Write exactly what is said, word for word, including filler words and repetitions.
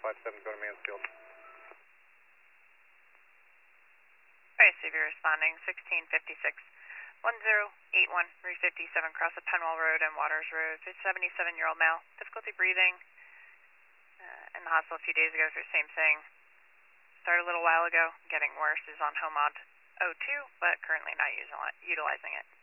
five seven, go to Mansfield. Alright, so you're responding sixteen fifty-six, one zero eight one, Route fifty-seven, cross of Penwell Road and Waters Road, seventy-seven-year-old male, difficulty breathing, uh, in the hospital a few days ago through the same thing. Started a little while ago, getting worse, is on HOMOD O two, but currently not using, utilizing it.